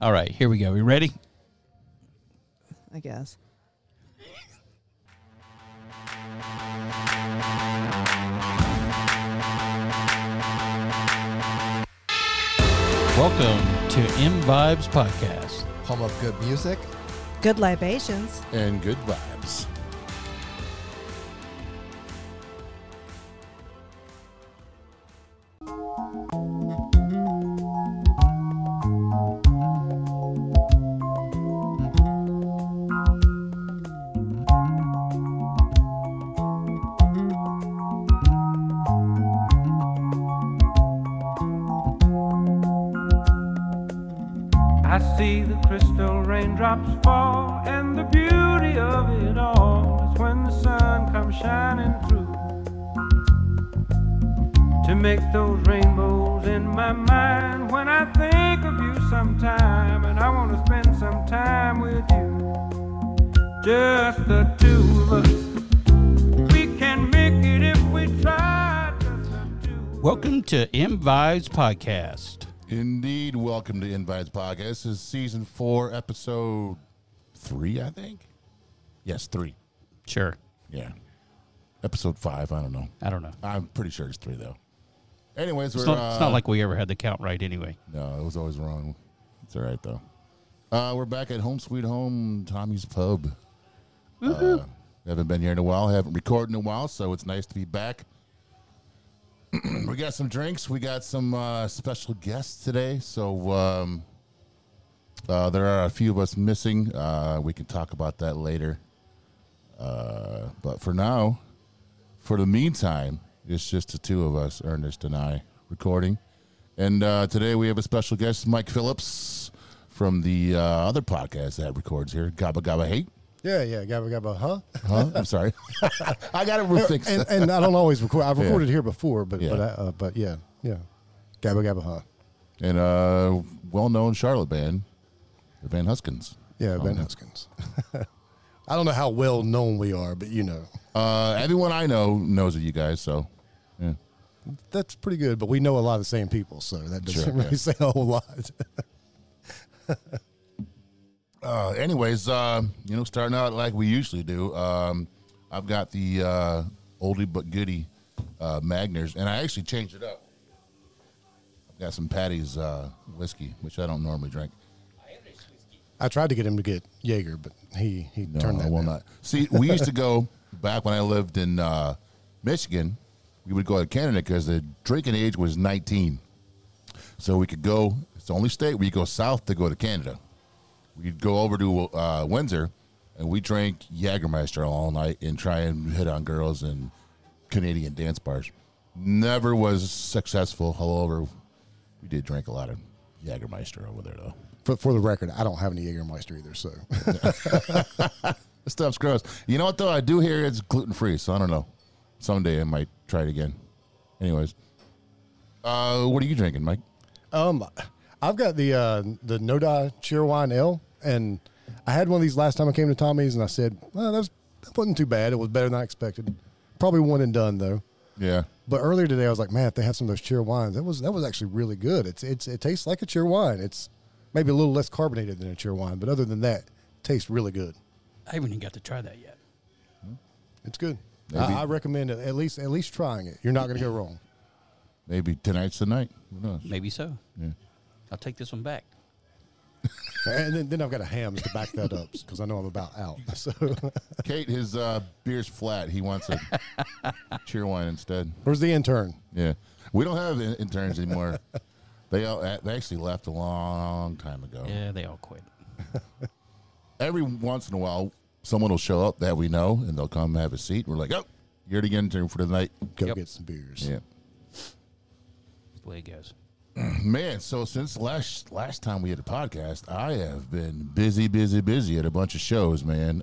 All right, here we go. We ready? I guess. Welcome to M Vibes Podcast. Home of good music. Good libations. And good vibes. I see the crystal raindrops fall, and the beauty of it all is when the sun comes shining through to make those rainbows in my mind. When I think of you sometime, and I want to spend some time with you, just the two of us, we can make it if we try. Just the two of us. Welcome to M Vibes Podcast. Indeed, welcome to Invites Podcast. This is season 4, episode 3, I think. Yes, 3. Sure. Yeah. Episode 5, I don't know. I don't know. I'm pretty sure it's 3, though. Anyways, It's we're... not like we ever had the count right anyway. No, it was always wrong. It's all right, though. We're back at Home Sweet Home, Tommy's Pub. Haven't been here in a while. Haven't recorded in a while, so it's nice to be back. We got some drinks. We got some special guests today. So there are a few of us missing. We can talk about that later. But for now, for the meantime, it's just the two of us, Ernest and I, recording. And today we have a special guest, Mike Phillips, from the other podcast that records here, Gabba Gabba Hate. Yeah, Gabba Gabba, Huh? I'm sorry. I got it fixed. and I don't always record. I've recorded here before, but Yeah. but yeah, Gabba Gabba, huh? And well-known Charlotte band, the Van Huskins. Yeah, Ben Huskins. I don't know how well known we are, but you know, Everyone I know knows of you guys, so yeah. that's pretty good. But we know a lot of the same people, so that doesn't Sure, really yeah. say a whole lot. Anyways, starting out like we usually do, I've got the oldie but goodie Magners, and I actually changed it up. I've got some Patty's whiskey, which I don't normally drink. I tried to get him to get Jaeger, but he No, turned that I will down. not. See, we used to go back when I lived in Michigan. We would go to Canada because the drinking age was 19, so we could go. It's the only state where you go south to go to Canada. We'd go over to Windsor, and we drank Jägermeister all night and try and hit on girls in Canadian dance bars. Never was successful. However, we did drink a lot of Jägermeister over there, though. For the record, I don't have any Jägermeister either, so This stuff's gross. You know what, though? I do hear it's gluten-free, so I don't know. Someday I might try it again. Anyways, what are you drinking, Mike? I've got the Noda Cheerwine Ale, and I had one of these last time I came to Tommy's, and I said, well, that wasn't too bad. It was better than I expected. Probably one and done, though. Yeah. But earlier today, I was like, man, if they have some of those cheer wines, that was actually really good. It tastes like a cheer wine. It's maybe a little less carbonated than a cheer wine, but other than that, it tastes really good. I haven't even got to try that yet. It's good. Maybe. I recommend it, at least trying it. You're not going to go wrong. Maybe tonight's the night. Who knows? Maybe so. Yeah. I'll take this one back. And then I've got a Hams to back that up because I know I'm about out. So Kate, his beer's flat. He wants a cheer wine instead. where's the intern? Yeah. We don't have interns anymore. They actually left a long time ago. Yeah, they all quit. Every once in a while, someone will show up that we know, and they'll come have a seat. We're like, oh, you're the intern for the night. Go Yep. get some beers. Yeah. That's the way it goes. Man, so since last time we had a podcast, I have been busy at a bunch of shows, man.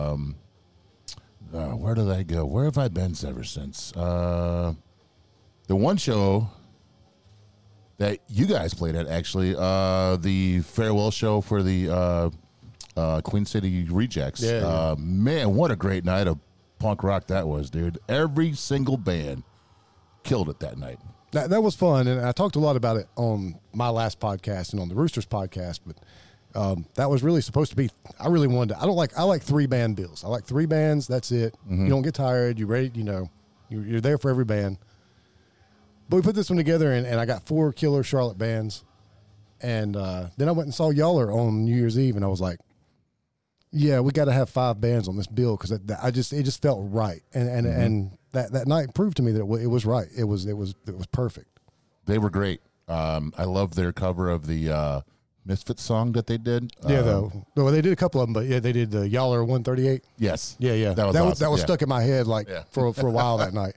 Where did I go? Where have I been ever since? The one show that you guys played at, actually, the farewell show for the Queen City Rejects. Yeah. Man, what a great night of punk rock that was, dude. Every single band killed it that night. That was fun, and I talked a lot about it on my last podcast and on the Roosters podcast. But that was really supposed to be. I really wanted to. I like 3-band bills. I like 3 bands. That's it. You don't get tired. You ready? You're there for every band. But we put this one together, and I got 4 killer Charlotte bands. And then I went and saw Yaller on New Year's Eve, and I was like, "Yeah, we got to have 5 bands on this bill because it just felt right." And that night proved to me that it was right. It was perfect. They were great. I love their cover of the Misfits song that they did. Well, they did a couple of them, but yeah, they did the Yaller 138. Yes. Yeah. That was awesome. That was Yeah. stuck in my head for a while that night.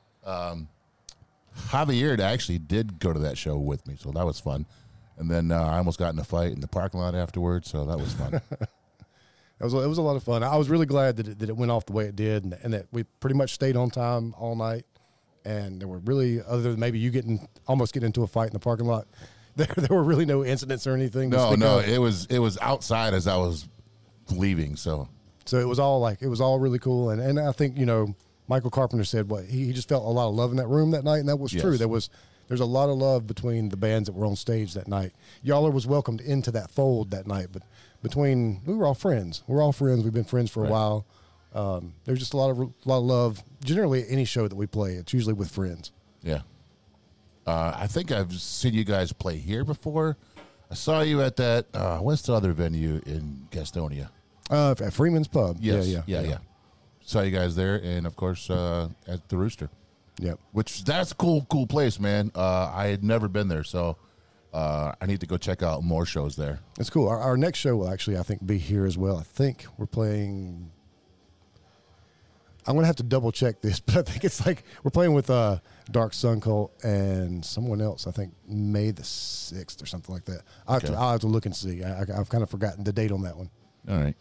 Javier actually did go to that show with me, so that was fun. And then I almost got in a fight in the parking lot afterwards, so that was fun. It was a lot of fun. I was really glad that it went off the way it did, and that we pretty much stayed on time all night. And there were really, other than maybe you almost getting into a fight in the parking lot, there were really no incidents or anything. No, it was outside as I was leaving. So it was all really cool. And I think Michael Carpenter said he just felt a lot of love in that room that night, and that was true. There's a lot of love between the bands that were on stage that night. Yaller was welcomed into that fold that night, but we were all friends. We're all friends. We've been friends for a while. There's just a lot of love. Generally, any show that we play, it's usually with friends. yeah, I think I've seen you guys play here before. I saw you at that. What's the other venue in Gastonia? At Freeman's Pub. Yes. Yeah. Saw you guys there, and of course at the Rooster. Yep. That's a cool place, man. I had never been there, so I need to go check out more shows there. It's cool. Our next show will actually, I think, be here as well. I think we're playing. I'm going to have to double check this, but I think it's we're playing with Dark Sun Cult and someone else. I think May the 6th or something like that. I'll have to look and see. I've kind of forgotten the date on that one. All right.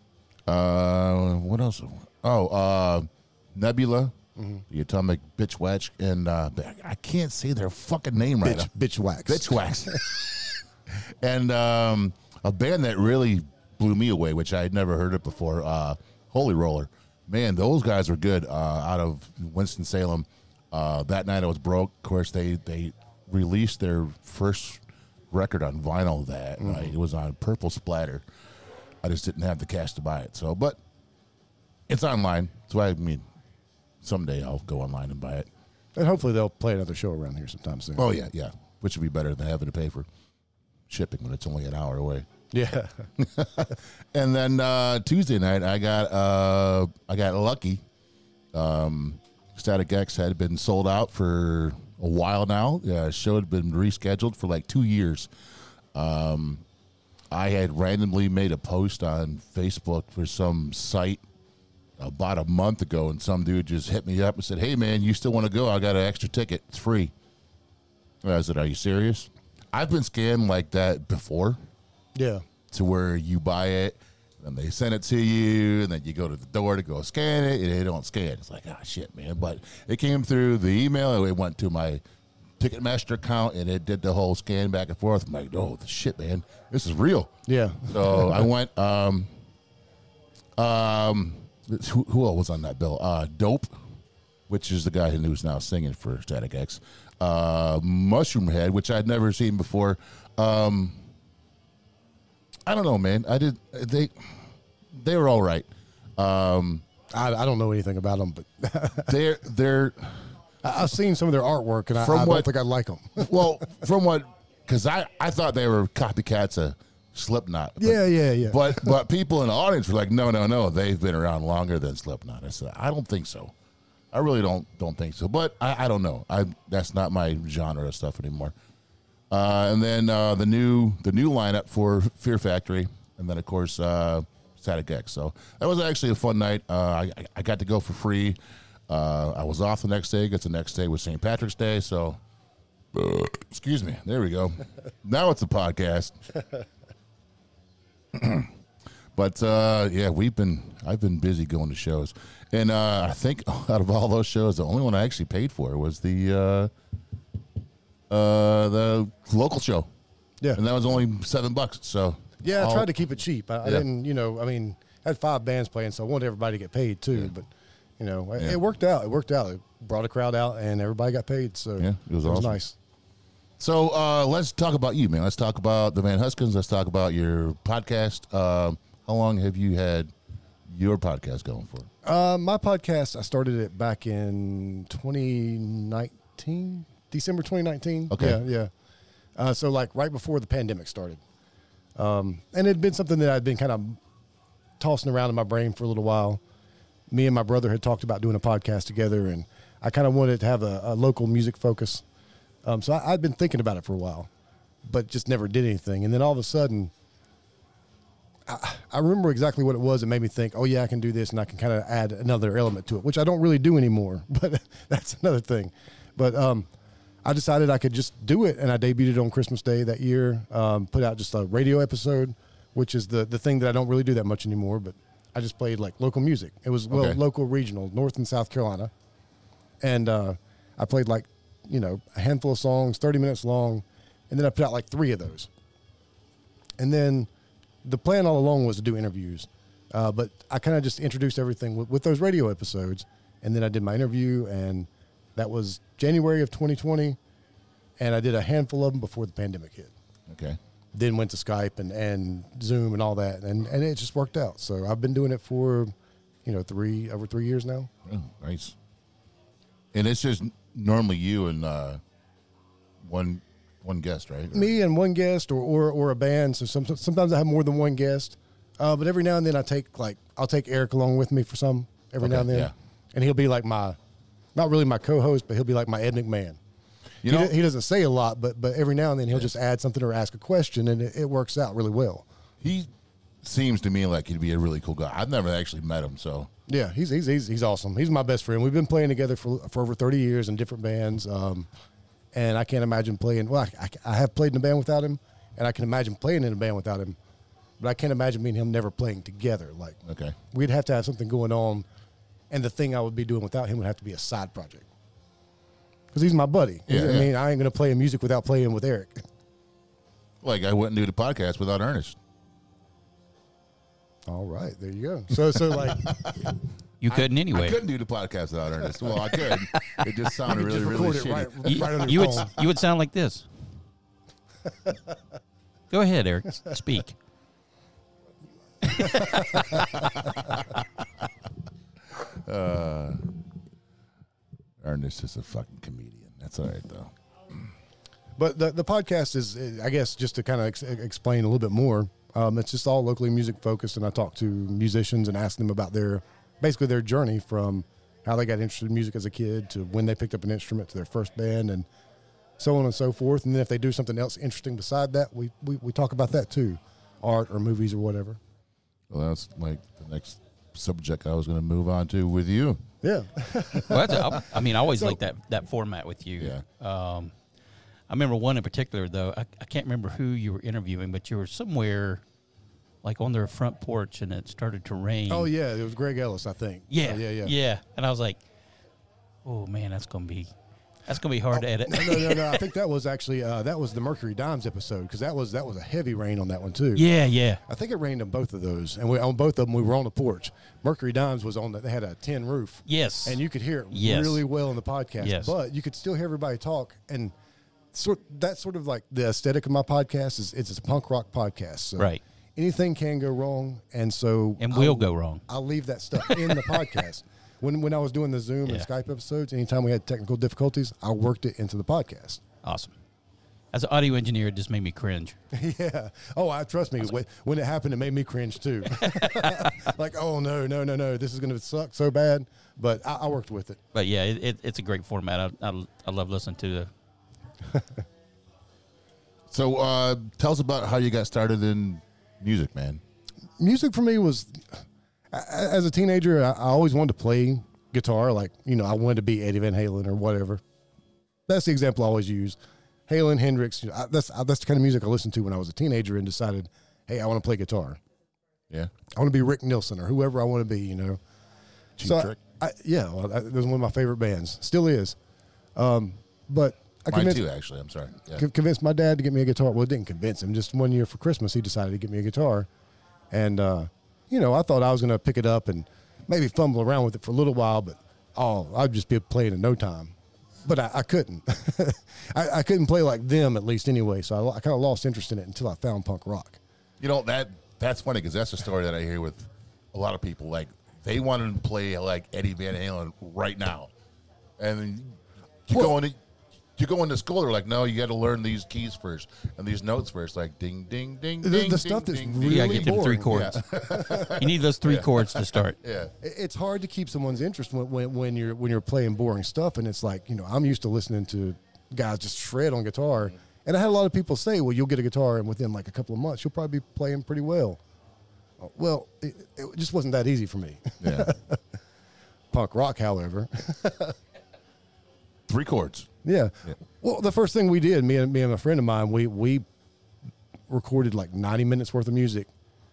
What else? Nebula, the Atomic Bitch Wax, and I can't say their fucking name right. Bitch Wax. Bitch Wax. And a band that really blew me away, which I had never heard of before, Holy Roller. Man, those guys were good out of Winston-Salem. That night I was broke. Of course, they released their first record on vinyl that night. It was on Purple Splatter. I just didn't have the cash to buy it. But it's online. So someday I'll go online and buy it. And hopefully they'll play another show around here sometime soon. Oh, yeah. Which would be better than having to pay for shipping when it's only an hour away. Yeah. And then Tuesday night, I got lucky. Static X had been sold out for a while now. The show had been rescheduled for 2 years. I had randomly made a post on Facebook for some site about a month ago, and some dude just hit me up and said, "Hey, man, you still want to go? I got an extra ticket. It's free." I said, "Are you serious?" I've been scammed like that before. Yeah. To where you buy it, and they send it to you, and then you go to the door to go scan it, and they don't scan. It's like, shit, man. But it came through the email, and it went to my Ticketmaster account, and it did the whole scan back and forth. I'm like, oh, shit, man. This is real. Yeah. So I went, who else was on that bill? Dope, which is the guy who's now singing for Static X. Mushroom Head, which I'd never seen before. I don't know, man. They were all right. I don't know anything about them, but they're. I've seen some of their artwork, and I don't think I like them. Well, because I thought they were copycats of Slipknot. But, Yeah. But people in the audience were like, no, they've been around longer than Slipknot. I said, I don't think so. I really don't think so. But I don't know. That's not my genre of stuff anymore. And then the new lineup for Fear Factory, and then of course Static X. So that was actually a fun night. I got to go for free. I was off the next day. It's the next day was St. Patrick's Day. So excuse me. There we go. Now it's a podcast. But I've been busy going to shows, and I think out of all those shows, the only one I actually paid for was the local show. Yeah. And that was only $7. So yeah, I tried to keep it cheap. I didn't, I had 5 bands playing, so I wanted everybody to get paid too. But You know, it worked out. It worked out. It brought a crowd out, and everybody got paid. So Yeah, it was awesome. nice. So let's talk about you, man. Let's talk about the Van Huskins. Let's talk about your podcast. How long have you had your podcast going for? My podcast, I started it back in 2019, December 2019. Okay. Yeah. So like right before the pandemic started. And it had been something that I'd been kind of tossing around in my brain for a little while. Me and my brother had talked about doing a podcast together, and I kind of wanted to have a local music focus. So I'd been thinking about it for a while, but just never did anything. And then all of a sudden, I remember exactly what it was that made me think, oh, yeah, I can do this, and I can kind of add another element to it, which I don't really do anymore, but that's another thing. But I decided I could just do it, and I debuted it on Christmas Day that year, put out just a radio episode, which is the thing that I don't really do that much anymore, but I just played, like, local music. It was, well, Okay. local, regional, North and South Carolina. And I played, like, you know, a handful of songs, 30 minutes long, and then I put out, like, 3 of those. And then the plan all along was to do interviews, but I kind of just introduced everything with those radio episodes, and then I did my interview, and that was January of 2020, and I did a handful of them before the pandemic hit. Okay. Then went to Skype and Zoom and all that, and it just worked out. So I've been doing it for, you know, over 3 years now. Oh, nice. And it's just normally you and one guest, right? Me and one guest or a band. So sometimes I have more than one guest, but every now and then I'll take Eric along with me for some every Okay, now and then, yeah. and he'll be like not really my co-host, but he'll be like my Ed McMahon. You know, He doesn't say a lot, but every now and then he'll just add something or ask a question, and it works out really well. he seems to me like he'd be a really cool guy. I've never actually met him, so Yeah, he's awesome. He's my best friend. We've been playing together for over 30 years in different bands, and I can't imagine playing. Well, I have played in a band without him, and I can imagine playing in a band without him, but I can't imagine me and him never playing together. Like, okay. we'd have to have something going on, and the thing I would be doing without him would have to be a side project. Because he's my buddy. Yeah, I yeah. mean, I ain't going to play music without playing with Eric. Like I wouldn't do the podcast without Ernest. All right, there you go. So like, You couldn't anyway. I couldn't do the podcast without Ernest. Well, I could. It just sounded really, just really record it shitty. You, right on you your would phone. you would sound like this. Go ahead, Eric. Speak. Ernest is a fucking comedian. That's all right though. But the podcast is, I guess, just to kind of explain a little bit more, it's just all locally music focused, and I talk to musicians and ask them about basically their journey from how they got interested in music as a kid to when they picked up an instrument to their first band and so on and so forth. And then if they do something else interesting beside that, we talk about that too, art or movies or whatever. Well, that's like the next subject I was going to move on to with you. Yeah. Well, I mean, I always like that format with you. Yeah. I remember one in particular, though. I can't remember who you were interviewing, but you were somewhere, like on their front porch, and it started to rain. Oh, yeah. It was Greg Ellis, I think. Yeah, Yeah. And I was like, "Oh man, that's gonna be hard to edit." No. I think that was actually that was the Mercury Dimes episode, because that was a heavy rain on that one too. Yeah. I think it rained on both of those, and on both of them we were on the porch. Mercury Dimes was on they had a tin roof. Yes. And you could hear it Yes. really well in the podcast. Yes. But you could still hear everybody talk, and that's sort of like the aesthetic of my podcast is it's a punk rock podcast. So Right. anything can go wrong, and so And will go wrong. I'll leave that stuff in the podcast. When I was doing the Zoom and Yeah. Skype episodes, anytime we had technical difficulties, I worked it into the podcast. Awesome. As an audio engineer, it just made me cringe. Yeah. Oh, trust me. When it happened, it made me cringe too. Like, oh no, this is going to suck so bad. But I worked with it. But yeah, it's a great format. I love listening to the. So tell us about how you got started in music, man. Music for me was, as a teenager, I always wanted to play guitar. Like, I wanted to be Eddie Van Halen or whatever. That's the example I always use. Halen, Hendrix. That's the kind of music I listened to when I was a teenager and decided, hey, I want to play guitar. Yeah. I want to be Rick Nielsen or whoever I want to be, Cheap Trick. It was one of my favorite bands. Still is. But I Mine convinced, too, actually. I'm sorry. Yeah. convinced my dad to get me a guitar. Well, it didn't convince him. Just one year for Christmas, he decided to get me a guitar. And, I thought I was going to pick it up and maybe fumble around with it for a little while, but I'd just be playing in no time. But I couldn't. I couldn't play like them, at least anyway, so I kind of lost interest in it until I found punk rock. You know, that's funny because that's a story that I hear with a lot of people. Like, they wanted to play like Eddie Van Halen right now. And then you go into school, they're like, no, you got to learn these keys first and these notes first, like ding, ding, ding, The ding, stuff ding, that's ding, really You gotta get them 3 boring. chords. You need those 3 chords to start. Yeah. It's hard to keep someone's interest when you're playing boring stuff, and it's like, I'm used to listening to guys just shred on guitar, and I had a lot of people say, well, you'll get a guitar and within like a couple of months you'll probably be playing pretty well. Well, it just wasn't that easy for me. Yeah. Punk rock, however. 3 chords. Yeah. Well, the first thing we did, me and a friend of mine, we recorded like 90 minutes worth of music,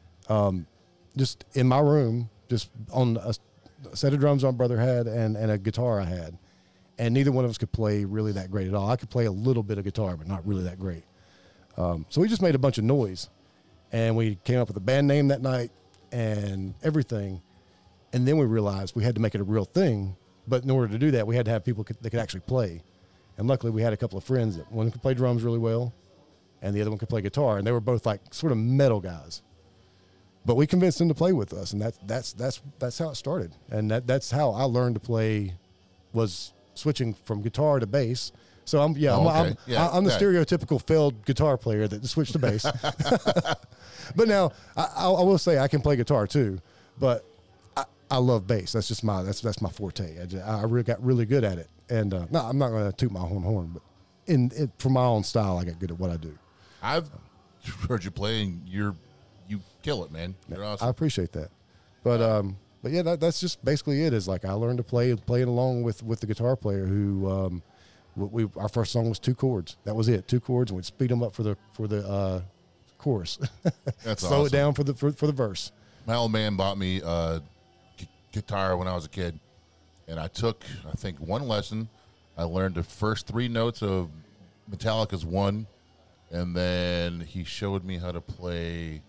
just in my room, just on a set of drums my brother had and a guitar I had, and neither one of us could play really that great at all. I could play a little bit of guitar, but not really that great. So we just made a bunch of noise, and we came up with a band name that night and everything, and then we realized we had to make it a real thing. But in order to do that, we had to have people that could actually play. And luckily, we had a couple of friends that one could play drums really well, and the other one could play guitar. And they were both like sort of metal guys. But we convinced them to play with us, and that's how it started. And that's how I learned to play, was switching from guitar to bass. So I'm the stereotypical failed guitar player that switched to bass. But now I will say I can play guitar too, but I love bass. That's just that's my forte. I really got really good at it. And no, I'm not going to toot my own horn, but for my own style, I got good at what I do. I've heard you play, and you kill it, man. You're awesome. I appreciate that. But yeah, that's just basically it. Is like I learned to playing along with the guitar player who our first song was 2 chords. That was it, 2 chords, and we'd speed them up for the chorus. That's slow awesome. it down for the verse. My old man bought me guitar when I was a kid, and I took, I think, 1 lesson. I learned the first 3 notes of Metallica's One, and then he showed me how to play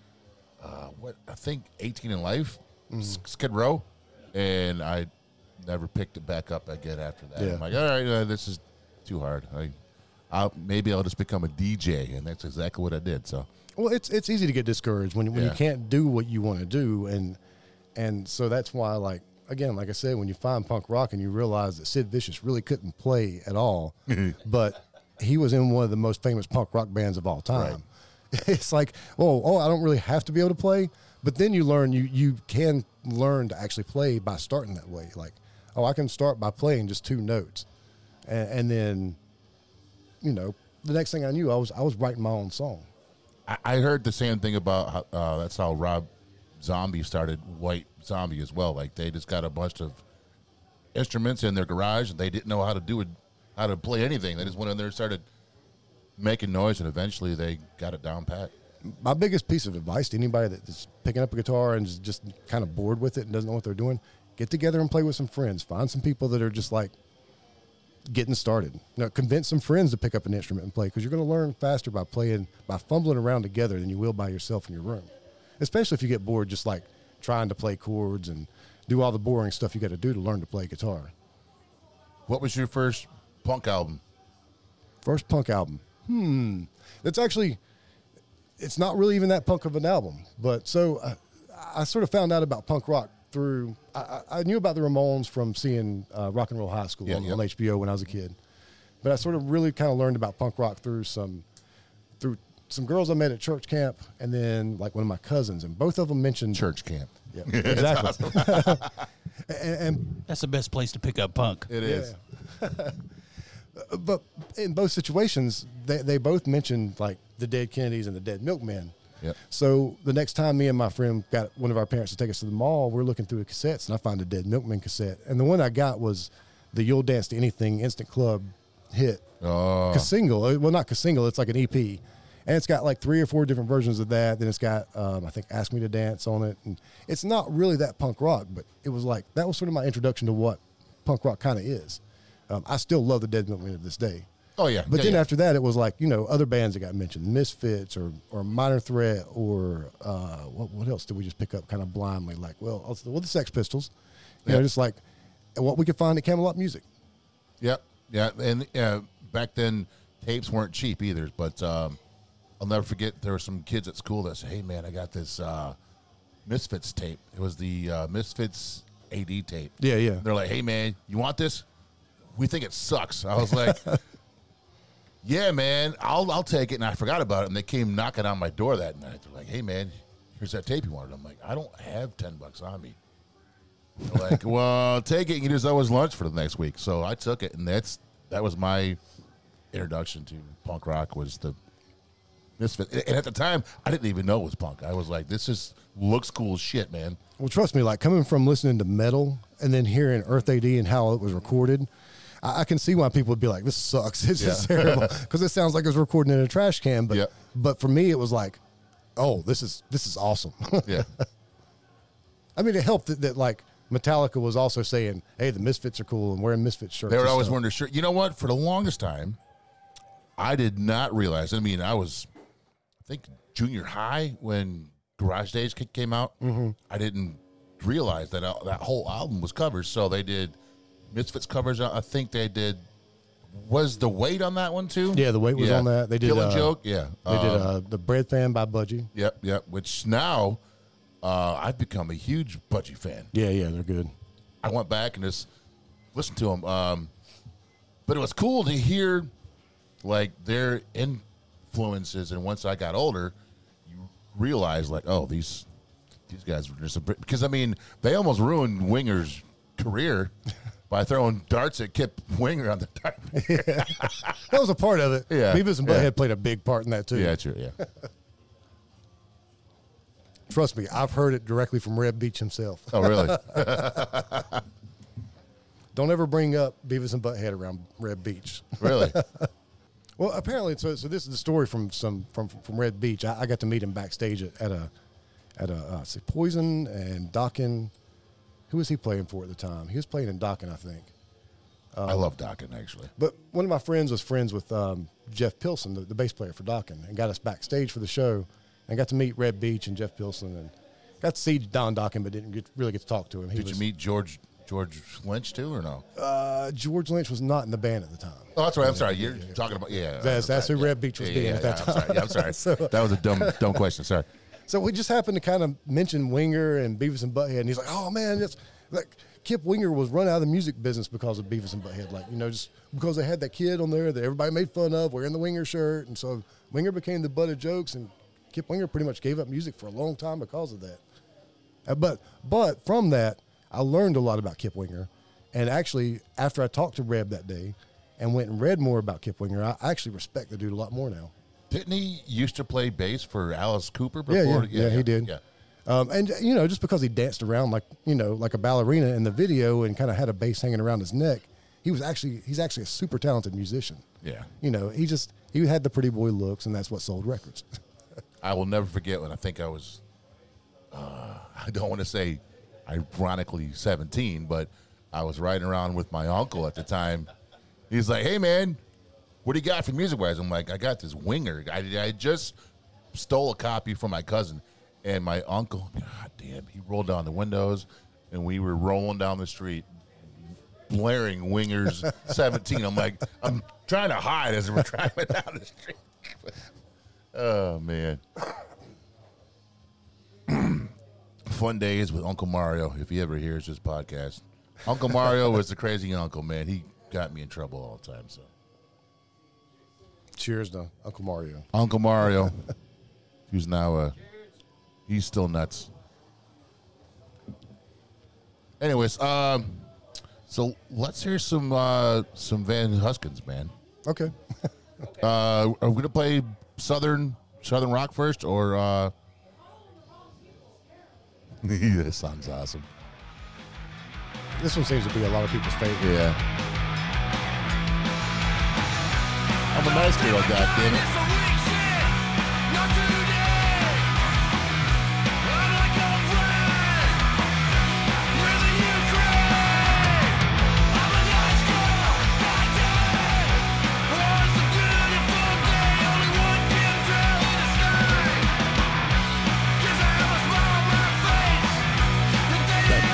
I think 18 in Life, Skid Row, and I never picked it back up again after that. Yeah. I'm like, all right, this is too hard. Maybe I'll just become a DJ, and that's exactly what I did. So, well, it's easy to get discouraged when you can't do what you want to do, and so that's why, like I said, when you find punk rock and you realize that Sid Vicious really couldn't play at all, but he was in one of the most famous punk rock bands of all time. Right. It's like, I don't really have to be able to play, but then you learn you can learn to actually play by starting that way. Like, I can start by playing just 2 notes, and then, the next thing I knew, I was writing my own song. I heard the same thing about that's how Rob Zombie started White Zombie as well. Like, they just got a bunch of instruments in their garage, and they didn't know how to play anything. They just went in there and started making noise, and eventually they got it down pat. My biggest piece of advice to anybody that's picking up a guitar and is just kind of bored with it and doesn't know what they're doing, get together and play with some friends. Find some people that are just like getting started. Convince some friends to pick up an instrument and play, because you're going to learn faster by fumbling around together than you will by yourself in your room. Especially if you get bored just like trying to play chords and do all the boring stuff you got to do to learn to play guitar. What was your first punk album? First punk album? It's not really even that punk of an album. But so I sort of found out about punk rock through, I knew about the Ramones from seeing Rock and Roll High School on HBO when I was a kid. But I sort of really kind of learned about punk rock through some girls I met at church camp, and then like one of my cousins, and both of them mentioned Church camp. Yeah, exactly. Awesome. and That's the best place to pick up punk. It is. But in both situations, they both mentioned like the Dead Kennedys and the Dead Milkmen. Yep. So the next time me and my friend got one of our parents to take us to the mall, we're looking through the cassettes, and I found a Dead Milkmen cassette. And the one I got was the You'll Dance to Anything Instant Club hit. Oh. Casingle. Well, not Casingle. It's like an EP. And it's got like 3 or 4 different versions of that. Then it's got, I think, Ask Me to Dance on it. And it's not really that punk rock, but it was like, that was sort of my introduction to what punk rock kind of is. I still love the Dead Milkmen to this day. Oh, yeah. But Yeah, then yeah. after that, it was like, other bands that got mentioned, Misfits or Minor Threat or what else did we just pick up kind of blindly? Like, the Sex Pistols. Just like what we could find at Camelot Music. Yep. Yeah. And back then, tapes weren't cheap either. But I'll never forget, there were some kids at school that said, hey, man, I got this Misfits tape. It was the Misfits AD tape. Yeah, yeah. They're like, hey, man, you want this? We think it sucks. I was like, yeah, man, I'll take it. And I forgot about it. And they came knocking on my door that night. They're like, hey, man, here's that tape you wanted. I'm like, I don't have $10 on me. They're like, well, take it. And you just owe us lunch for the next week. So I took it. And that was my introduction to punk rock, was the Misfits. And at the time, I didn't even know it was punk. I was like, this just looks cool as shit, man. Well, trust me, like coming from listening to metal and then hearing Earth AD and how it was recorded, I can see why people would be like, this sucks. It's just terrible. Because it sounds like it was recorded in a trash can. But but for me, it was like, oh, this is awesome. Yeah. I mean, it helped that like Metallica was also saying, hey, the Misfits are cool and wearing Misfits shirts. They were and always stuff. wearing their shirt. You know what? For the longest time, I did not realize. I mean, I think, junior high when Garage Days came out. Mm-hmm. I didn't realize that that whole album was covers. So they did Misfits covers. I think they did. Was The Weight on that one too? Yeah, The Weight was on that. They did Killing Joke. Yeah, they did The Bread Fan by Budgie. Yep. Which now I've become a huge Budgie fan. Yeah, they're good. I went back and just listened to them. But it was cool to hear like their influences. And once I got older, you realize like, oh, these guys were just because I mean they almost ruined Winger's career by throwing darts at Kip Winger on the dart. That was a part of it. Yeah. Beavis and Butthead played a big part in that too. Yeah, true. Yeah. Trust me, I've heard it directly from Reb Beach himself. Oh, really? Don't ever bring up Beavis and Butthead around Reb Beach. Really? Well, apparently, so this is the story from Red Beach. I got to meet him backstage at a Poison and Dokken. Who was he playing for at the time? He was playing in Dokken, I think. I love Dokken, actually. But one of my friends was friends with Jeff Pilson, the bass player for Dokken, and got us backstage for the show. And got to meet Red Beach and Jeff Pilson, and got to see Don Dokken, but didn't really get to talk to him. Did you meet George Lynch too, or no? George Lynch was not in the band at the time. Oh, that's right. I'm sorry. You're talking about That's who Red Beach was being at that time. I'm sorry. So, that was a dumb question. Sorry. So we just happened to kind of mention Winger and Beavis and Butthead, and he's like, "Oh man, it's like Kip Winger was run out of the music business because of Beavis and Butthead. Like just because they had that kid on there that everybody made fun of wearing the Winger shirt, and so Winger became the butt of jokes, and Kip Winger pretty much gave up music for a long time because of that. But from that, I learned a lot about Kip Winger, and actually after I talked to Reb that day and went and read more about Kip Winger, I actually respect the dude a lot more now. Didn't he used to play bass for Alice Cooper before? Yeah, he did. Yeah. And just because he danced around like a ballerina in the video and kind of had a bass hanging around his neck, he's actually a super talented musician. Yeah. He had the pretty boy looks, and that's what sold records. I will never forget when I think I was, I don't want to say ironically 17, but I was riding around with my uncle at the time. He's like, hey, man, what do you got for music-wise? I'm like, I got this Winger. I just stole a copy from my cousin. And my uncle, God damn, he rolled down the windows, and we were rolling down the street, blaring Winger's 17. I'm like, I'm trying to hide as we're driving down the street. Oh, man. Fun days with Uncle Mario, if he ever hears this podcast. Uncle Mario was the crazy uncle, man. He got me in trouble all the time. So, Cheers to Uncle Mario. Uncle Mario, who's now he's still nuts. Anyways, so let's hear some Van Huskins, man. Okay. Are we gonna play Southern rock first, or this song's awesome. This one seems to be a lot of people's favorite. Yeah. I'm a nice girl, goddammit. I'm a nice girl, goddammit.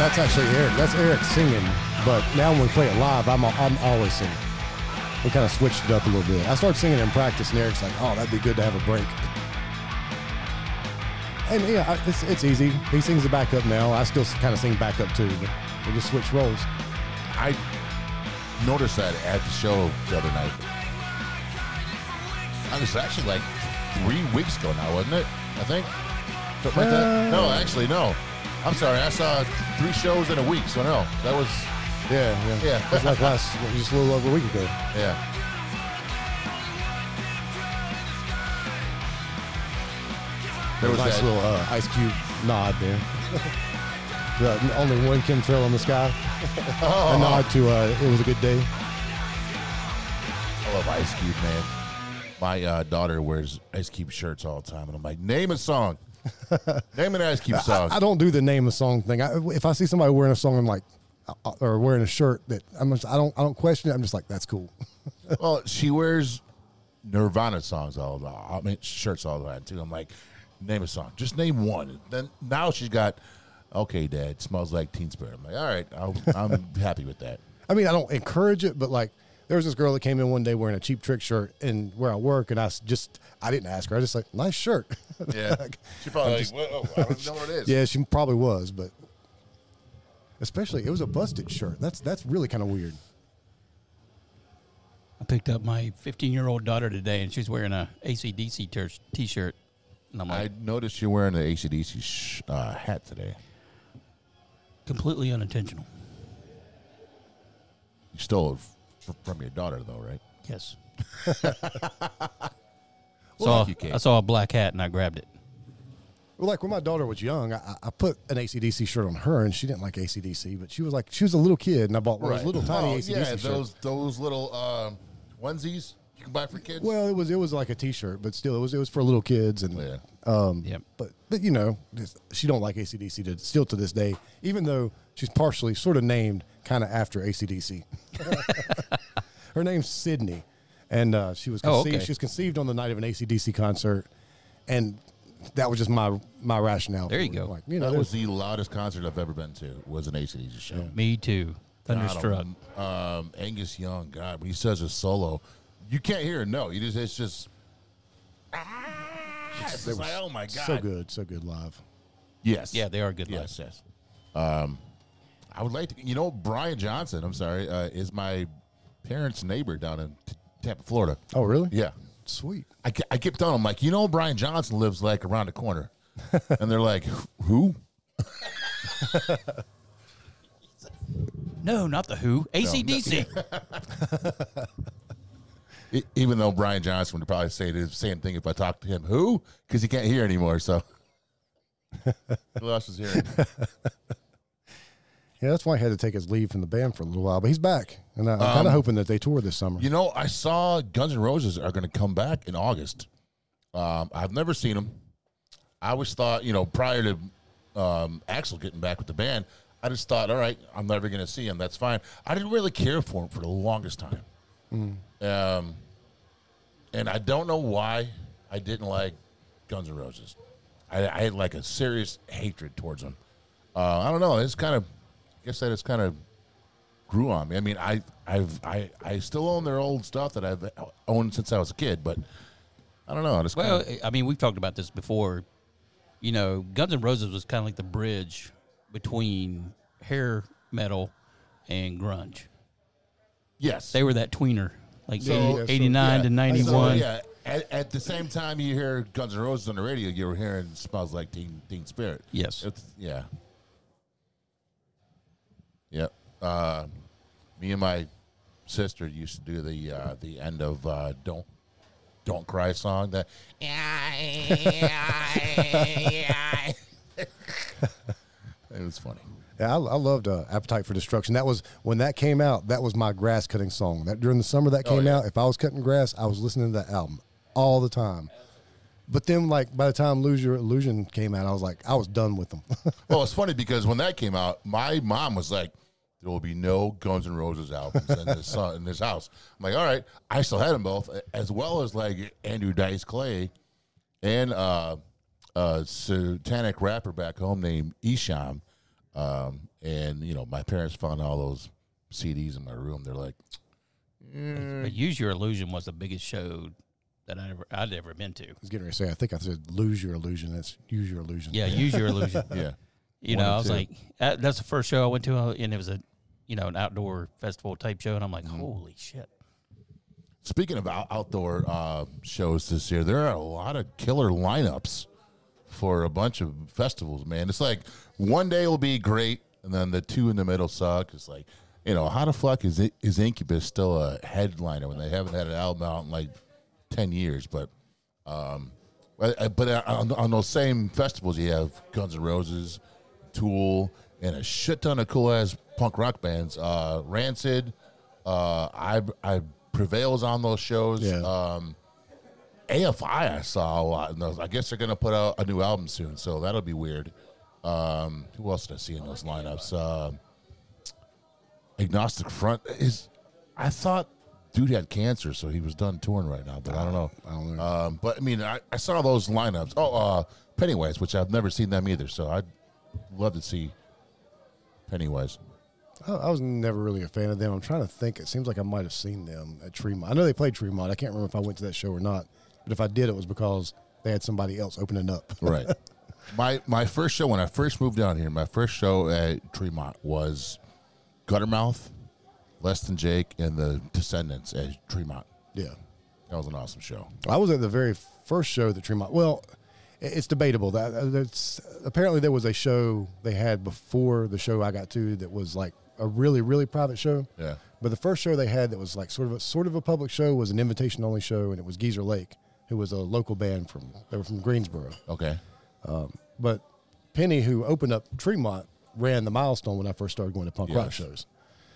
That's actually Eric. That's Eric singing. But now when we play it live, I'm always singing. We kind of switched it up a little bit. I started singing in practice, and Eric's like, "Oh, that'd be good to have a break." And yeah, it's easy. He sings the backup now. I still kind of sing backup too, but we just switch roles. I noticed that at the show the other night. It was actually like 3 weeks ago now, wasn't it? I think. Something like that. No, actually, no. I'm sorry. I saw 3 shows in a week, so no. That was... Yeah. That's like just a little over a week ago. Yeah. There was nice little Ice Cube nod there. The only one chemtrail in the sky. A nod to it was a good day. I love Ice Cube, man. My daughter wears Ice Cube shirts all the time, and I'm like, name a song. Name an Ice Cube song. I don't do the name a song thing. If I see somebody wearing a song, I'm like, or wearing a shirt that I don't question it. I'm just like, that's cool. Well, she wears Nirvana songs all the time. I mean, shirts all the time too. I'm like, name a song. Just name one. Then now she's got, okay, Dad, Smells Like Teen Spirit. I'm like, all right, I'm happy with that. I mean, I don't encourage it, but like, there was this girl that came in one day wearing a Cheap Trick shirt and where I work, and I didn't ask her. I just like, nice shirt. Yeah. She probably like, well, I don't know what it is. Yeah, she probably was, but especially it was a busted shirt. That's really kind of weird. I picked up my 15-year-old daughter today, and she's wearing a AC/DC T-shirt. And I'm like, I noticed you're wearing the AC/DC hat today. completely unintentional. You stole it from your daughter, though, right? Yes. Well, thank you, Kate. I saw a black hat, and I grabbed it. Well, like when my daughter was young, I put an AC/DC shirt on her, and she didn't like AC/DC, but she was a little kid, and I bought one of those little tiny AC/DC shirts. those little onesies you can buy for kids. Well, it was like a T-shirt, but still, it was for little kids, and Yep. but you know, she don't like AC/DC still to this day, even though she's partially sort of named kind of after AC/DC. Her name's Sydney, and she was conceived. She was conceived on the night of an AC/DC concert, and that was just my rationale. There you go. Like, you know, that was the loudest concert I've ever been to. Was an AC/DC show. Yeah. Me too. Thunderstruck. Angus Young, God, when he says a solo, you can't hear it. No, it's just. It's just like, oh my God, so good live. Yes, Yeah, they are good live. Yes. I would like to. Brian Johnson. I'm sorry, is my parents' neighbor down in Tampa, Florida. Oh, really? Yeah. Sweet. I kept telling them, like, Brian Johnson lives like around the corner, and they're like, who? No, not the Who. AC/DC. Even though Brian Johnson would probably say the same thing if I talked to him. Who? Because he can't hear anymore. So who else is hearing? Yeah, that's why he had to take his leave from the band for a little while, but he's back, and I'm kind of hoping that they tour this summer. I saw Guns N' Roses are going to come back in August. I've never seen them. I always thought, prior to Axl getting back with the band, I just thought, all right, I'm never going to see him. That's fine. I didn't really care for him for the longest time. And I don't know why I didn't like Guns N' Roses. I had like a serious hatred towards them. I don't know. It's kind of, I guess that it's kind of grew on me. I mean, I still own their old stuff that I've owned since I was a kid, but I don't know. I mean, we've talked about this before. Guns N' Roses was kind of like the bridge between hair metal and grunge. Yes. They were that tweener, like So- 89 to 91. So, at the same time you hear Guns N' Roses on the radio, you were hearing Smells Like Teen Spirit. Yes. Yeah. Yep. Me and my sister used to do the end of Don't Cry song. That it was funny. Yeah, I loved Appetite for Destruction. That was when that came out. That was my grass cutting song. That during the summer that came out. If I was cutting grass, I was listening to that album all the time. But then, like by the time Lose Your Illusion came out, I was done with them. Well, it's funny because when that came out, my mom was like, "There will be no Guns N' Roses albums in this house." I'm like, "All right." I still had them both, as well as like Andrew Dice Clay and a satanic rapper back home named Esham. And my parents found all those CDs in my room. They're like, But Use Your Illusion was the biggest show that I'd ever been to. I was getting ready to say, I think I said Lose Your Illusion. That's Use Your Illusion. Yeah, Use Your Illusion. yeah. I was like, that's the first show I went to, and it was an outdoor festival type show, and I'm like, holy shit. Speaking of outdoor shows this year, there are a lot of killer lineups for a bunch of festivals, man. It's like one day will be great, and then the two in the middle suck. It's like, how the fuck is Incubus still a headliner when they haven't had an album out in like 10 years? But on those same festivals, you have Guns N' Roses, Tool, and a shit ton of cool ass punk rock bands. Rancid, I Prevails on those shows. Yeah. AFI I saw a lot in those. I guess they're gonna put out a new album soon, so that'll be weird. Who else did I see in those lineups? Agnostic Front I thought dude had cancer, so he was done touring right now, but I don't know. But I mean, I saw those lineups. Pennywise, which I've never seen them either, so I'd love to see Pennywise. I was never really a fan of them. I'm trying to think. It seems like I might have seen them at Tremont. I know they played Tremont. I can't remember if I went to that show or not. But if I did, it was because they had somebody else opening up. Right. My first show, when I first moved down here, my first show at Tremont was Guttermouth, Less Than Jake, and the Descendants at Tremont. Yeah. That was an awesome show. I was at the very first show that Tremont. Well, it's debatable. Apparently there was a show they had before the show I got to that was like a really, really private show. Yeah. But the first show they had that was like sort of a public show was an invitation only show, and it was Geezer Lake, who was a local band they were from Greensboro. Okay. But Penny, who opened up Tremont, ran the Milestone when I first started going to punk rock Yes. shows.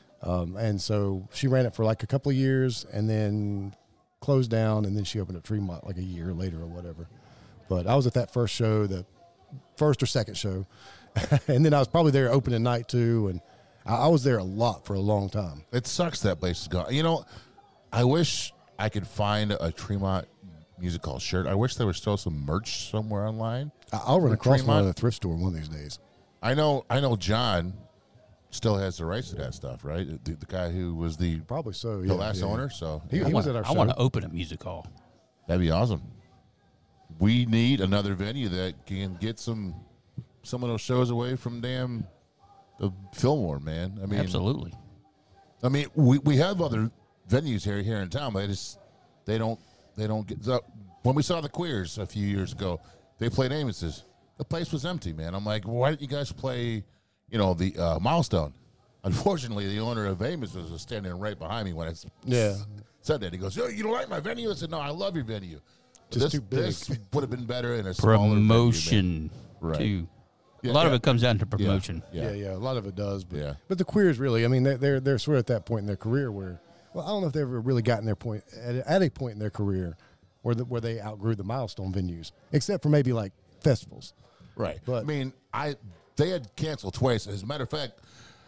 And so she ran it for like a couple of years and then closed down, and then she opened up Tremont like a year later or whatever. But I was at that first show, the first or second show, and then I was probably there opening night too, and I was there a lot for a long time. It sucks that place is gone. I wish I could find a Tremont Music Hall shirt. I wish there was still some merch somewhere online. I'll run For across one Tremont? at a thrift store one of these days. I know John still has the rights to that stuff, right? The guy who was the Probably so. the Yeah, last yeah. owner. So He was at our show. I want to open a music hall. that'd be awesome. We need another venue that can get some of those shows away from the Fillmore, man. I mean, Absolutely. I mean, we have other venues here in town, but they don't get. So when we saw the Queers a few years ago, they played Amos's. The place was empty, man. I'm like, why didn't you guys play, the Milestone? Unfortunately, the owner of Amos was standing right behind me when I said that. He goes, "Yo, you don't like my venue?" I said, "No, I love your venue. Just too big. This would have been better in a smaller Promotion, Right. too. Yeah, a lot of yeah. it comes down to promotion. venue." Yeah, a lot of it does. But, Yeah. but the Queers really, I mean, they're sort of at that point in their career where, well, I don't know if they've ever really gotten their point at a point in their career where they outgrew the Milestone venues, except for maybe like festivals. Right. But- I mean, they had canceled twice. As a matter of fact,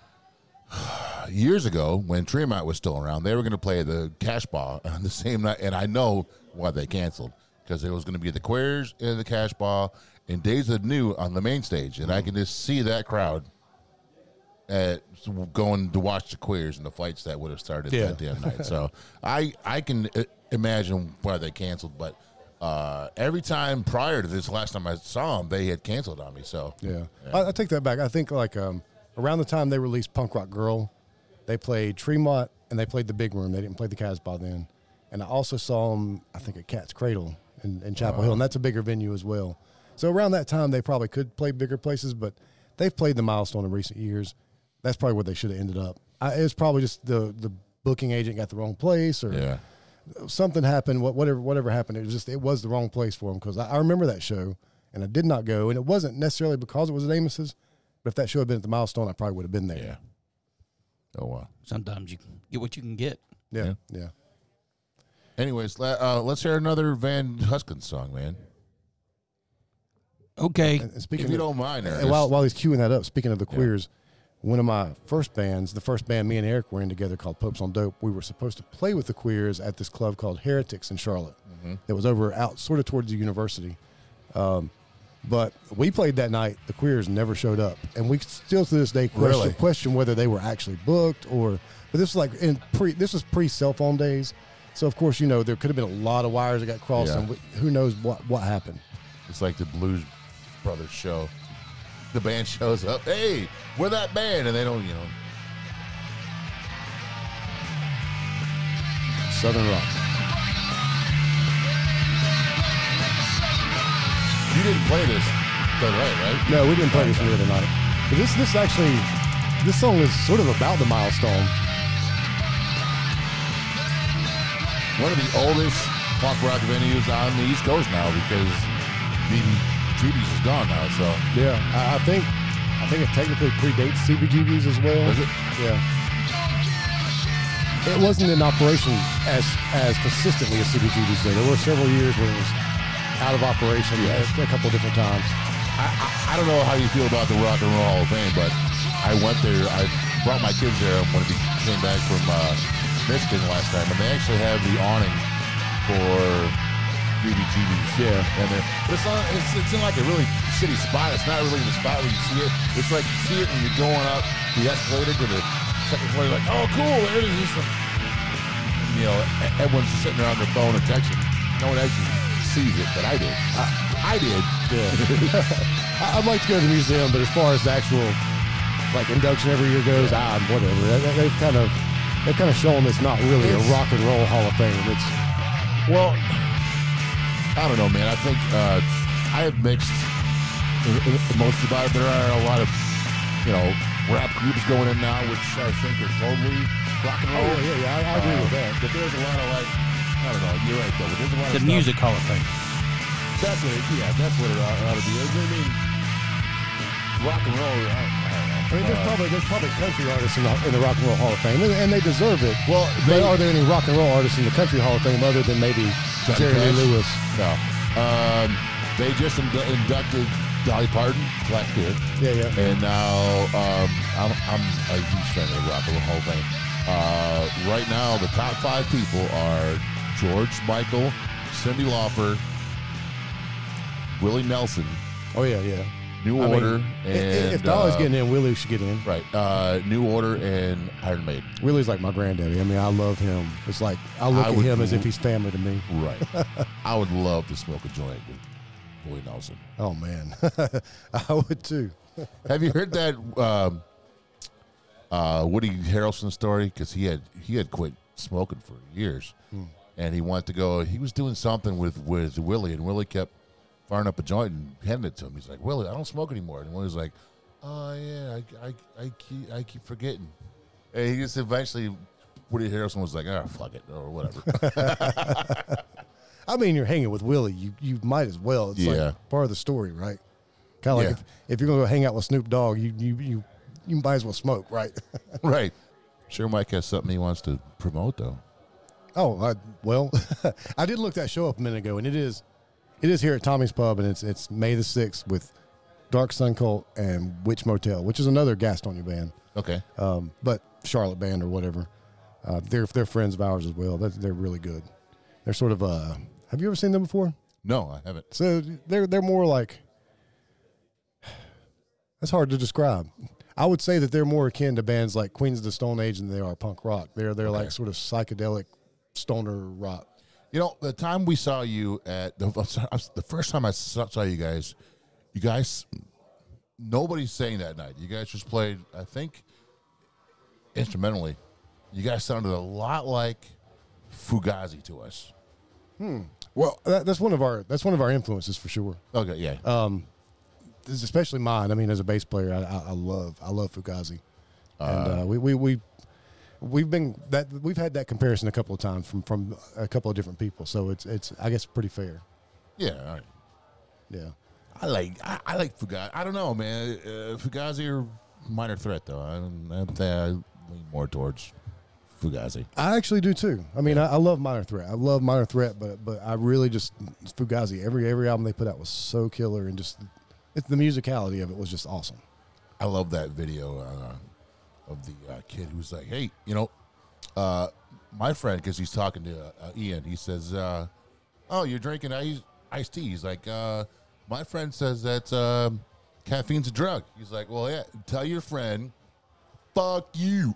years ago when Tremont was still around, they were going to play the Cash Ball on the same night, and I know why they canceled, because it was going to be the Queers and the Cash Ball and Days of New on the main stage, and I can just see that crowd going to watch the Queers and the fights that would have started that damn night. So I can imagine why they canceled, but every time prior to this, last time I saw them, they had canceled on me. So Yeah. I take that back. I think like around the time they released Punk Rock Girl, they played Tremont and they played the Big Room. They didn't play the Casbah then. And I also saw them, I think, at Cat's Cradle in Chapel Hill, and that's a bigger venue as well. So around that time, they probably could play bigger places, but they've played the Milestone in recent years. That's probably where they should have ended up. It was probably just the booking agent got the wrong place, or something happened. Whatever happened, it was the wrong place for them, because I remember that show, and I did not go, and it wasn't necessarily because it was at Amos's, but if that show had been at the Milestone, I probably would have been there. Yeah. Oh, wow. Sometimes you can get what you can get. Yeah. Anyways, let's hear another Van Huskins song, man. Okay. And speaking If you of, don't mind, and while he's queuing that up, speaking of the Queers, one of my first bands, the first band me and Eric were in together called Popes on Dope, we were supposed to play with the Queers at this club called Heretics in Charlotte. That was out sort of towards the university. But we played that night. The Queers never showed up, and we still to this day Really? question whether they were actually booked or. But this was like this was pre cell phone days, so of course there could have been a lot of wires that got crossed, Yeah. and who knows what happened. It's like the Blues Brothers show. The band shows up. Hey, we're that band, and they don't. Southern Rock. You didn't play this tonight, right? No, we didn't play this the other night. But this song is sort of about the milestone. One of the oldest punk rock venues on the East Coast now because CBGB's is gone now. So Yeah, I think it technically predates CBGB's as well. Does it? Yeah. It wasn't in operation as consistently as CBGB's did. There were several years where it was out of operation a couple of different times. I don't know how you feel about the Rock and Roll Hall of Fame, but I went there. I brought my kids there when we came back from Michigan last time, and they actually have the awning for BBGB's. Yeah. And it's in like a really shitty spot. It's not really in the spot where you see it. It's like you see it when you're going up the escalator to the second floor. You're like, oh, cool, there it is. Everyone's just sitting there on their phone and texting. No one actually sees it, but I did. I did. Yeah. I'd like to go to the museum, but as far as the actual induction every year goes, whatever. They've kind of shown it's not really a rock and roll Hall of Fame. Well, I don't know, man. I think I have mixed emotions about it. There are a lot of, rap groups going in now, which I think are totally rock and roll. I agree with that. But there's a lot of I don't know. You're right, though. But there's a lot of The stuff. Music Hall of Fame. That's what it ought to be. I mean, rock and roll. I don't know. There's probably country artists in the Rock and Roll Hall of Fame, and they deserve it. Well, But are there any rock and roll artists in the Country Hall of Fame other than maybe Jerry Lee Cash? Lewis? No. They just inducted Dolly Parton last year. Yeah. And now I'm a huge fan of the Rock and Roll Hall of Fame. Right now, the top 5 people are George Michael, Cyndi Lauper, Willie Nelson, Oh yeah. New I mean, Order, and if Dolly's getting in, Willie should get in. right, New Order and Iron Maiden. Willie's like my granddaddy. I mean, I love him. It's like I look I at would- him as if he's family to me. Right. I would love to smoke a joint with Willie Nelson. Oh man, I would too. Have you heard that Woody Harrelson story? Because he had quit smoking for years, and he wanted to go. He was doing something with Willie, and Willie kept firing up a joint and handing it to him. He's like, "Willie, I don't smoke anymore." And Willie's like, "Oh yeah, I keep forgetting." And he just eventually, Woody Harrelson was like, "Oh fuck it," or whatever. I mean, you're hanging with Willie. You might as well. It's Yeah. like part of the story, right? Kind of like Yeah. if you're gonna go hang out with Snoop Dogg, you might as well smoke, right? Right. Sure, Mike has something he wants to promote though. Oh, well, I did look that show up a minute ago, and it is here at Tommy's Pub, and it's May the 6th with Dark Sun Cult and Witch Motel, which is another Gastonia band, Okay. but Charlotte band or whatever. They're friends of ours as well. They're really good. They're sort of have you ever seen them before? No, I haven't. So they're more like, that's hard to describe. I would say that they're more akin to bands like Queens of the Stone Age than they are punk rock. They're like sort of psychedelic stoner rock. You know, the time we saw you at the first time I saw you guys, nobody's saying that night. You guys just played, I think, instrumentally. You guys sounded a lot like Fugazi to us. Well, that's one of our influences for sure. Okay, yeah. This is especially mine. I mean, as a bass player, I love Fugazi, and we've had that comparison a couple of times from a couple of different people. So it's I guess pretty fair. Yeah, all right. Yeah. I like Fugazi. I don't know, man. Fugazi or Minor Threat, though. I lean more towards Fugazi. I actually do too. I mean, I love Minor Threat. I love Minor Threat, but I really just Fugazi. Every album they put out was so killer, and just the musicality of it was just awesome. I love that video of the kid who's like, "Hey, my friend," because he's talking to Ian. He says, "Oh, you're drinking iced tea." He's like, My friend says that caffeine's a drug. He's like, well, yeah, tell your friend, fuck you.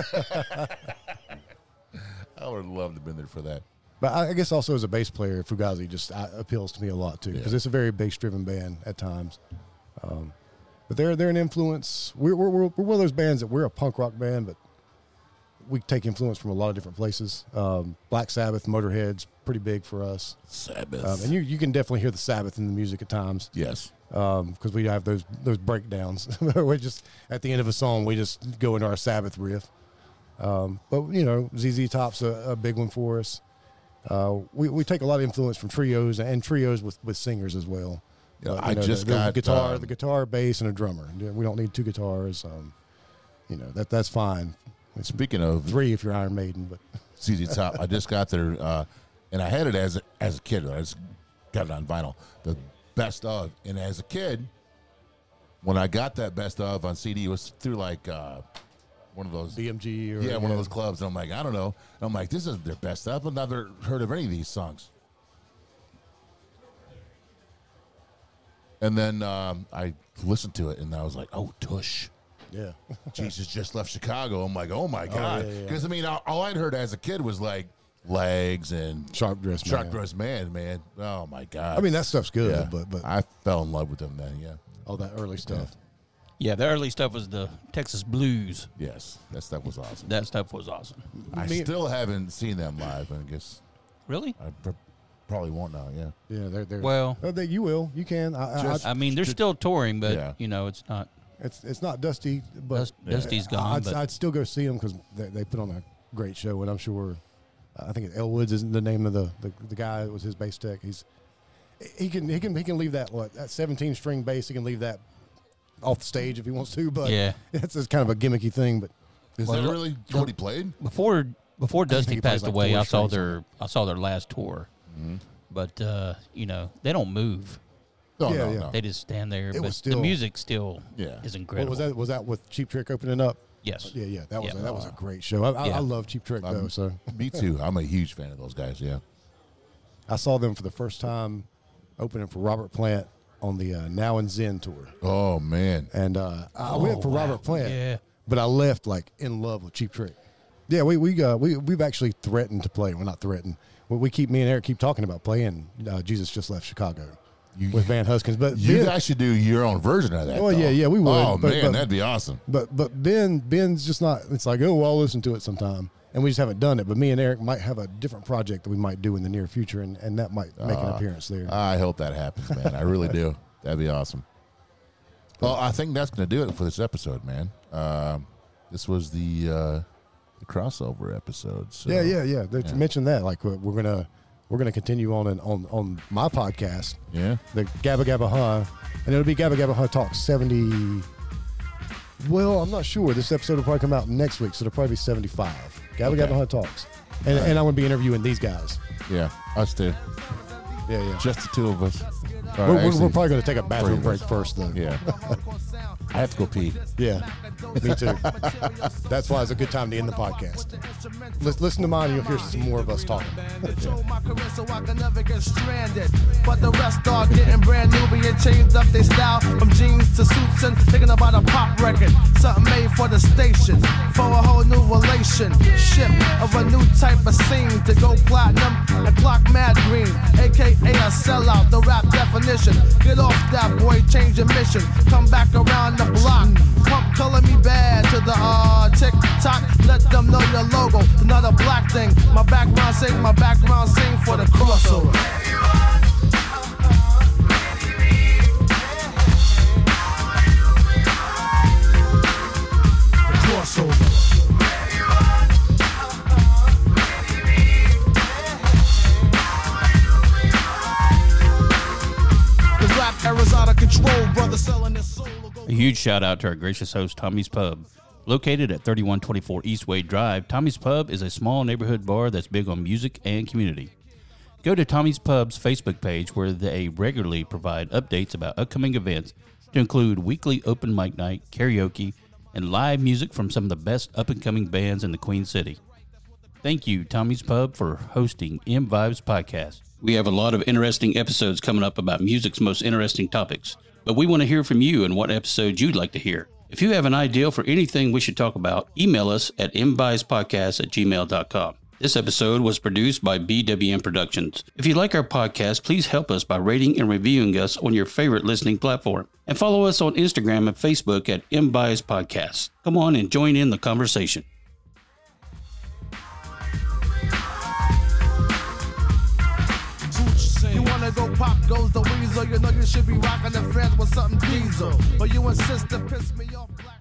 I would love to have been there for that. But I guess also as a bass player, Fugazi just appeals to me a lot too, because it's a very bass-driven band at times. But they're an influence. We're one of those bands that we're a punk rock band, but we take influence from a lot of different places. Black Sabbath, Motorhead's pretty big for us. Sabbath. And you can definitely hear the Sabbath in the music at times. Yes. Because we have those breakdowns. We just at the end of a song, we just go into our Sabbath riff. But ZZ Top's a big one for us. We take a lot of influence from trios and trios with singers as well. Yeah, I just got the guitar, bass, and a drummer. We don't need 2 guitars. That's fine. Speaking of 3 if you're Iron Maiden, but ZZ Top, I just got their, and I had it as a kid. I just got it on vinyl. The best of, and as a kid, when I got that best of on CD, it was through like one of those BMG or one of those clubs. And I'm like, I don't know. I'm like, this isn't their best of. I've never heard of any of these songs. And then I listened to it, and I was like, oh, tush. Yeah. Jesus just left Chicago. I'm like, oh, my God. yeah. Because, I mean, all I'd heard as a kid was like Legs and Sharp Dressed Man. Oh, my God. I mean, that stuff's good, Yeah. but I fell in love with them then, yeah. all that early stuff. Yeah, the early stuff was the Texas Blues. Yes, that stuff was awesome. That stuff was awesome. I still haven't seen them live, I guess Really? I probably won't now, yeah. Yeah, they're Well, you will. You can. Just- I mean, they're still touring, but Yeah. It's not. It's not Dusty, but Dusty's gone. but I'd still go see them because they put on a great show, and I'm sure. I think Elwoods isn't the name of the guy that was his bass tech. He can leave that 17-string bass. He can leave that off the stage if he wants to, but Yeah. it's kind of a gimmicky thing. But Is that really what he played? before Dusty he plays passed like away, 4 I saw strings their last tour. Mm-hmm. But they don't move. No, Yeah, no, yeah. no. They just stand there. It But was the still- music still Yeah. is what incredible. was that with Cheap Trick opening up? Yes. Yeah. That was Yeah. that was a great show. I Yeah. love Cheap Trick though. So Me too. I'm a huge fan of those guys, yeah. I saw them for the first time opening for Robert Plant on the Now and Zen tour. Oh, man. And I went for Robert Plant, Yeah. but I left like in love with Cheap Trick. Yeah, we've actually threatened to play. Well, not threatened. Me and Eric keep talking about playing Jesus Just Left Chicago with Van Huskins. But You Ben, guys should do your own version of that. Well, though. yeah, we would, Oh, but- man, but- that'd be awesome. but Ben's just not. It's like, oh, well, I'll listen to it sometime, and we just haven't done it. But me and Eric might have a different project that we might do in the near future, and that might make an appearance there. I hope that happens, man. I really do. That'd be awesome. Well, I think that's going to do it for this episode, man. This was the crossover episode. So. Yeah. They mentioned that. Like we're gonna continue on my podcast, Yeah. the Gabba Gabba Huh, and it'll be Gabba Gabba Huh Talk 70. Well, I'm not sure. This episode will probably come out next week, so it'll probably be 75. Gabba Gabba Huh Talks, and I'm gonna be interviewing these guys. Yeah. Us too. Yeah. Just the two of us. We're Actually, probably gonna take a bathroom three of break us. first, though. Yeah. I have to go pee. Yeah, me too. That's why it's a good time to end the podcast. Listen to mine, and you'll hear some more of us talking. My career so I can never get stranded. But the rest are getting brand new, being changed up their style from jeans to suits and thinking about a pop record. Something made for the station, for a whole new relationship of a new type of scene to go platinum and clock mad green, aka a sellout, the rap definition. Get off that boy, change your mission. Come back around the block. Pump color me bad to the tick-tock. Let them know your logo, it's not a black thing. My background sing for the crossover. The crossover. The rap era's out of control, brother selling his soul. A huge shout out to our gracious host, Tommy's Pub. Located at 3124 East Wade Drive, Tommy's Pub is a small neighborhood bar that's big on music and community. Go to Tommy's Pub's Facebook page where they regularly provide updates about upcoming events to include weekly open mic night, karaoke, and live music from some of the best up-and-coming bands in the Queen City. Thank you, Tommy's Pub, for hosting M Vibes Podcast. We have a lot of interesting episodes coming up about music's most interesting topics, but we want to hear from you and what episodes you'd like to hear. If you have an idea for anything we should talk about, email us at mvibespodcast@gmail.com. This episode was produced by BWM Productions. If you like our podcast, please help us by rating and reviewing us on your favorite listening platform. And follow us on Instagram and Facebook at MVibes Podcast. Come on and join in the conversation. You wanna go pop goes the weasel. You know you should be rocking the friends with something diesel. But you insist to piss me off.